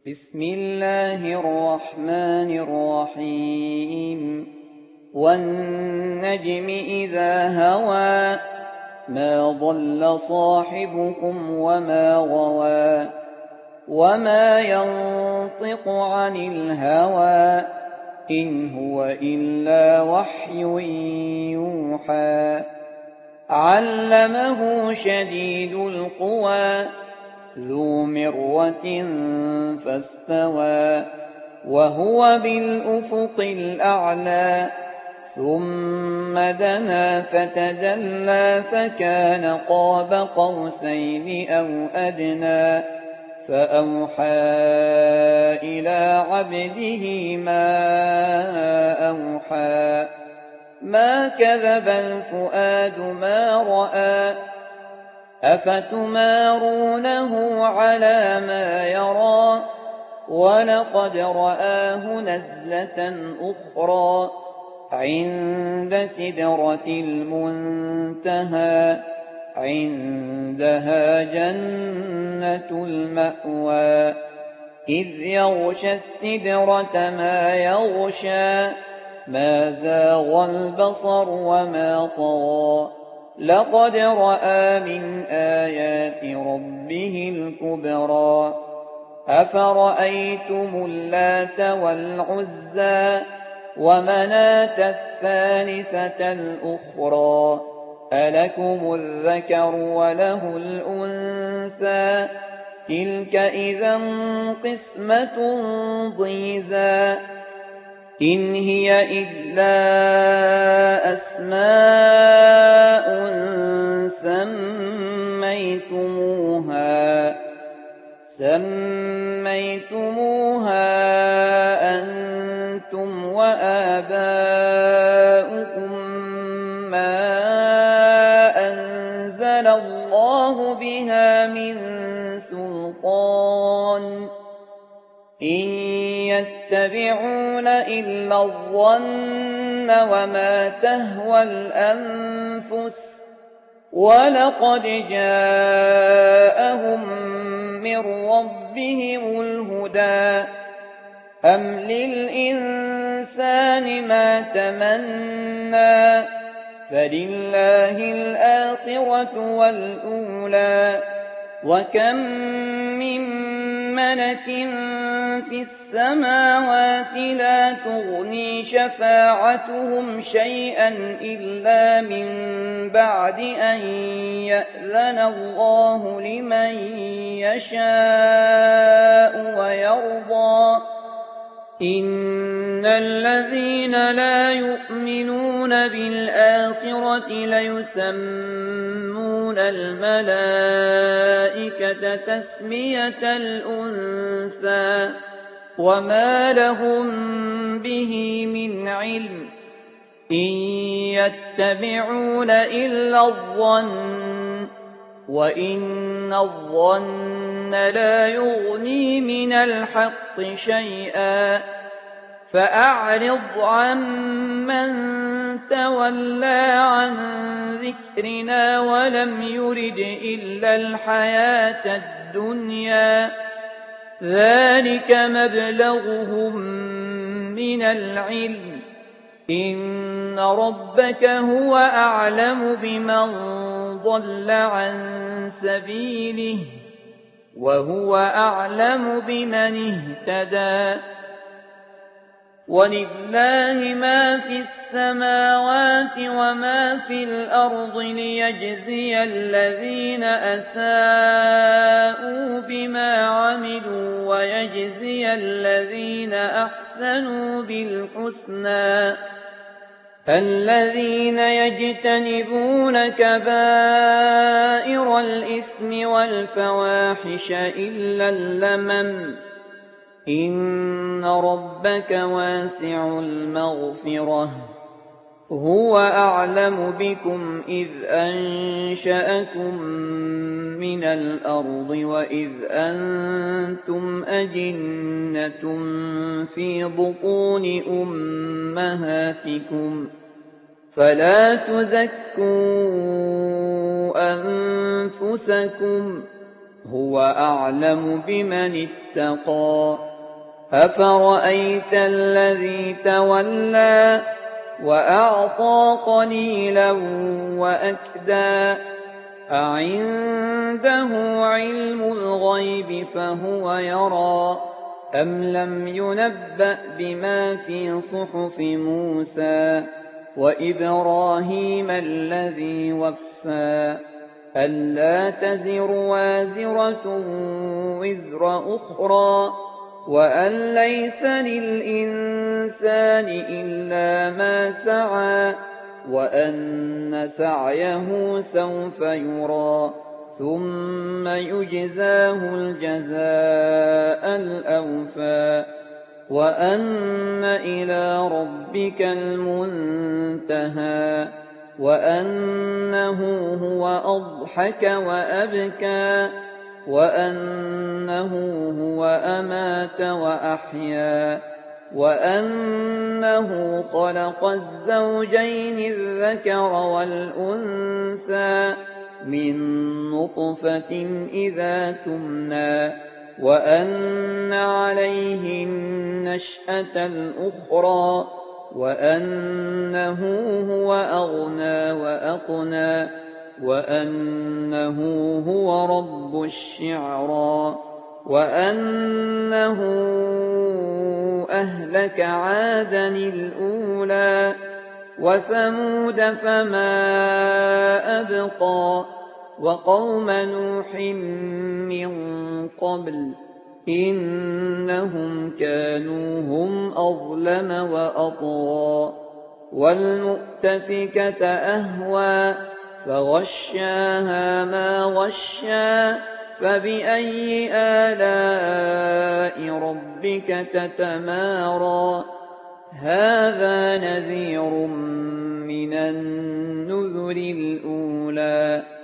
بسم الله الرحمن الرحيم والنجم إذا هوى ما ضل صاحبكم وما غوى وما ينطق عن الهوى إن هو إلا وحي يوحى علمه شديد القوى ذو مرة فاستوى وهو بالأفق الأعلى ثم دنا فتدلى فكان قاب قوسين أو أدنى فأوحى إلى عبده ما أوحى ما كذب الفؤاد ما رأى أفتمارونه على ما يرى ولقد رآه نزلة أخرى عند سدرة المنتهى عندها جنة المأوى إذ يغشى السدرة ما يغشى ما زاغ البصر وما طغى لقد رأى من آيات ربه الكبرى أفرأيتم اللات والعزى ومناة الثالثة الأخرى ألكم الذكر وله الأنثى تلك إذا قسمة ضيزى إن هي إلا أسماء سميتموها أنتم وآباؤكم ما أنزل الله بها من سلطان إن يتبعون إلا الظن وما تهوى الأنفس ولقد جاءهم من ربهم الهدى أم للإنسان ما تمنى فلله الآخرة والأولى وكم من ملك في السماوات لا تغني شفاعتهم شيئا إلا من بعد أن يأذن الله لمن يشاء ويرضى إن الذين لا يؤمنون بالآخرة ليسمون الملائكة تسمية الأنثى وما لهم به من علم إن يتبعون إلا الظن وإن الظن لا يغني من الحق شيئا فأعرض عمن تولى عن ذكرنا ولم يرد إلا الحياة الدنيا ذلك مبلغهم من العلم إن ربك هو أعلم بمن ضل عن سبيله وهو أعلم بمن اهتدى ولله ما في السماوات وما في الأرض ليجزي الذين أساءوا بما عملوا ويجزي الذين أحسنوا بالحسنى الذين يجتنبون كبائر الإثم والفواحش إلا اللمم إن ربك واسع المغفرة هو أعلم بكم إذ أنشأكم من الأرض وإذ أنتم أجنة في بطون أمهاتكم فلا تزكوا أنفسكم هو أعلم بمن اتقى أفرأيت الذي تولى وأعطى قليلا وأكدى أعنده علم الغيب فهو يرى أم لم ينبأ بما في صحف موسى وإبراهيم الذي وفى ألا تزر وازرة وزر أخرى وأن ليس للإنسان إلا ما سعى وأن سعيه سوف يرى ثم يجزاه الجزاء الأوفى وأن إلى ربك المنتهى وأنه هو أضحك وأبكى وأنه هو أمات وأحيا وأنه خلق الزوجين الذكر والأنثى من نطفة إذا تمنى وأن عليه النشأة الأخرى وأنه هو أغنى وأقنى وأنه هو رب الشعرى وأنه أهلك عادا الأولى وثمود فما أبقى وقوم نوح من قبل إنهم كانوا هم أظلم وأطغى والمؤتفكة أهوى فغشاها ما غشا فبأي آلاء ربك تتمارى هذا نذير من النذر الأولى